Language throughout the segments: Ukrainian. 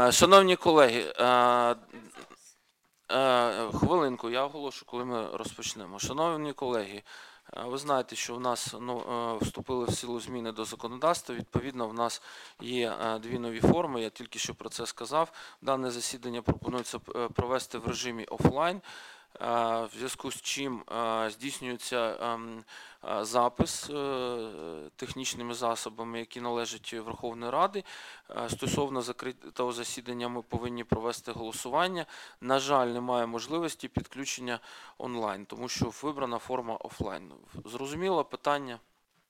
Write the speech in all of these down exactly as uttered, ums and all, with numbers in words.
Шановні колеги, хвилинку, я оголошу, коли ми розпочнемо. Шановні колеги, ви знаєте, що в нас ну, вступили в силу зміни до законодавства. Відповідно, в нас є дві нові форми, я тільки що про це сказав. Дане засідання пропонується провести в режимі офлайн. В зв'язку з чим здійснюється запис технічними засобами, які належать Верховної Ради. Стосовно закритого засідання ми повинні провести голосування. На жаль, немає можливості підключення онлайн, тому що вибрана форма офлайн. Зрозуміло питання?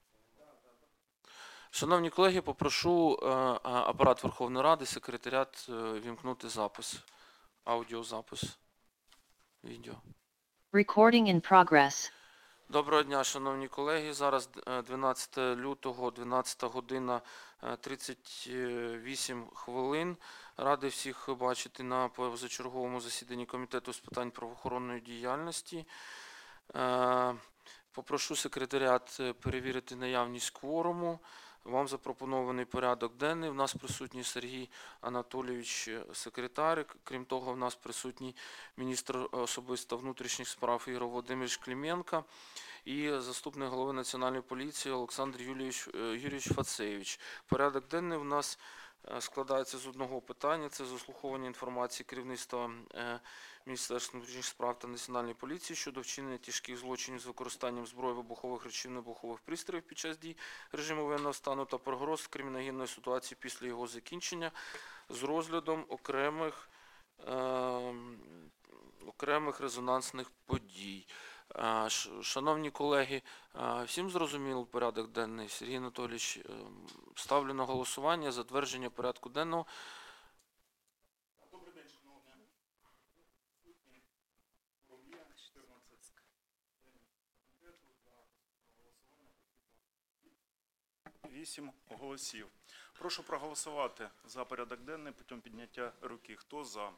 Шановні колеги, попрошу апарат Верховної Ради, секретаріат вімкнути запис, аудіозапис. Відео. Recording in progress. Доброго дня, шановні колеги. Зараз дванадцяте лютого, дванадцята година тридцять вісім хвилин. Радий всіх бачити на позачерговому засіданні Комітету з питань правоохоронної діяльності. Попрошу секретаріат перевірити наявність кворуму. Вам запропонований порядок денний. У нас присутній Сергій Анатолійович, секретар. Крім того, в нас присутній міністр особисто внутрішніх справ Ігор Володимирович Клименко і заступник голови Національної поліції Олександр Юрійович, Юрійович Фацевич. Порядок денний у нас складається з одного питання. Це заслуховування інформації керівництва Міністерства внутрішніх справ та Національної поліції щодо вчинення тяжких злочинів з використанням зброї, вибухових речовин, вибухових пристроїв під час дій режиму воєнного стану та погроз криміногенної ситуації після його закінчення з розглядом окремих, е, окремих резонансних подій. Шановні колеги, всім зрозуміло порядок денний. Сергій Анатолійович, ставлю на голосування затвердження порядку денного. Добрий день, шановні. Вісім голосів. Прошу проголосувати за порядок денний путем підняття руки. Хто за?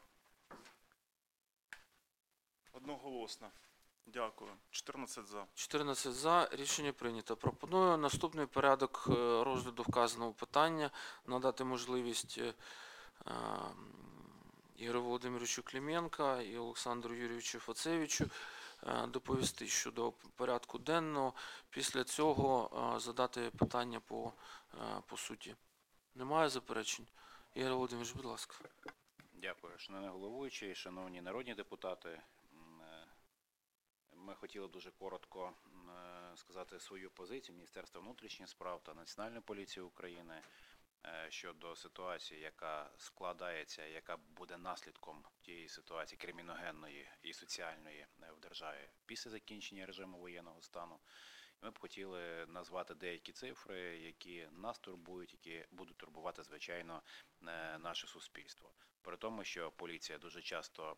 Одноголосно. Дякую. чотирнадцять за. чотирнадцять за. Рішення прийнято. Пропоную наступний порядок розгляду вказаного питання. Надати можливість Ігорю Володимировичу Клименко і Олександру Юрійовичу Фацевичу доповісти щодо порядку денного. Після цього задати питання по, по суті. Немає заперечень? Ігор Володимирович, будь ласка. Дякую. Шановний головуючий, шановні народні депутати. Ми хотіли дуже коротко сказати свою позицію Міністерства внутрішніх справ та Національної поліції України щодо ситуації, яка складається, яка буде наслідком тієї ситуації криміногенної і соціальної в державі після закінчення режиму воєнного стану. Ми б хотіли назвати деякі цифри, які нас турбують, які будуть турбувати, звичайно, наше суспільство. При тому, що поліція дуже часто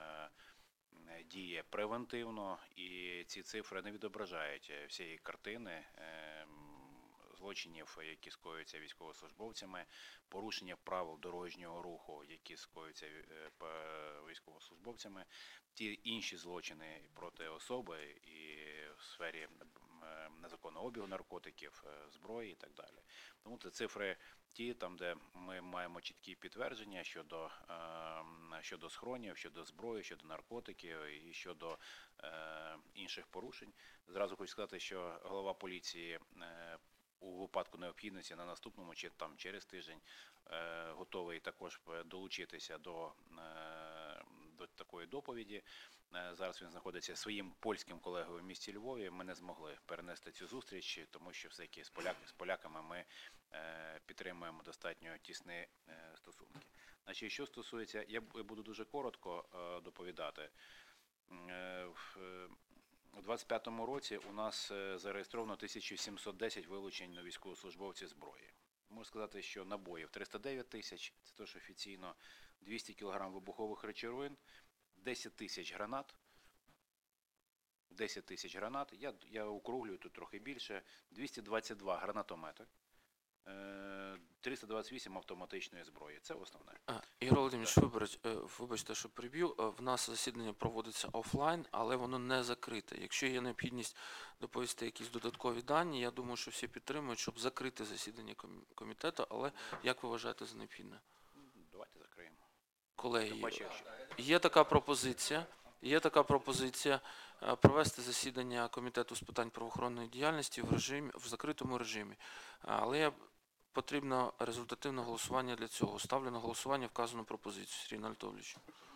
діє превентивно, і ці цифри не відображають всієї картини злочинів, які скоюються військовослужбовцями, порушення правил дорожнього руху, які скоюються військовослужбовцями, ті інші злочини проти особи і в сфері незаконного обігу наркотиків, зброї і так далі. Тому це цифри ті, там, де ми маємо чіткі підтвердження щодо, щодо схронів, щодо зброї, щодо наркотиків і щодо е, інших порушень. Зразу хочу сказати, що голова поліції е, у випадку необхідності на наступному чи там через тиждень е, готовий також долучитися до, е, до такої доповіді. Е, зараз він знаходиться своїм польським колегою в місті Львові. Ми не змогли перенести цю зустріч, тому що все-таки з, поляк, з поляками ми е, підтримуємо достатньо тісні е, стосунки. Значить, що стосується, я буду дуже коротко е, доповідати. Е, в, У двадцять п'ятому році у нас зареєстровано тисяча сімсот десять вилучень на військовослужбовців зброї. Можу сказати, що набоїв триста дев'ять тисяч, це теж офіційно, двісті кілограм вибухових речовин, десять тисяч гранат, десять тисяч гранат, я, я округлюю тут трохи більше, двісті двадцять два гранатомети, триста двадцять вісім автоматичної зброї. Це основне. Ігор Володимирович, вибач, вибачте, що приб'ю. В нас засідання проводиться офлайн, але воно не закрите. Якщо є необхідність доповісти якісь додаткові дані, я думаю, що всі підтримують, щоб закрити засідання комітету, але як ви вважаєте за необхідне? давайте закриємо. Колеги, Тим паче, якщо- є така пропозиція. Є така пропозиція е, провести засідання Комітету з питань правоохоронної діяльності в режимі в закритому режимі. Але потрібно результативне голосування для цього. Ставлю на голосування вказану пропозицію. Сергій Анатолійович.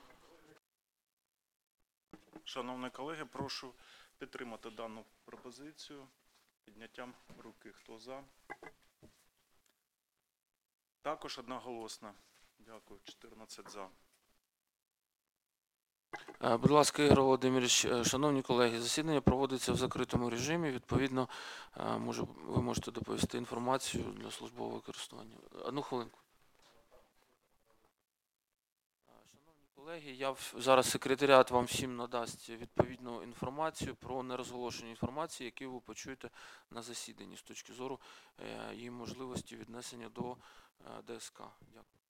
Шановні колеги, прошу підтримати дану пропозицію підняттям руки. Хто за? Також одноголосно. Дякую. чотирнадцять за. Е, Будь ласка, Ігор Володимирович, е, шановні колеги, засідання проводиться в закритому режимі. Відповідно, е, може, ви можете доповісти інформацію для службового використання. Одну хвилинку. Е, Шановні колеги, я в- зараз секретаріат вам всім надасть відповідну інформацію про нерозголошені інформації, які ви почуєте на засіданні з точки зору е, її можливості віднесення до е, ДСК. Дякую.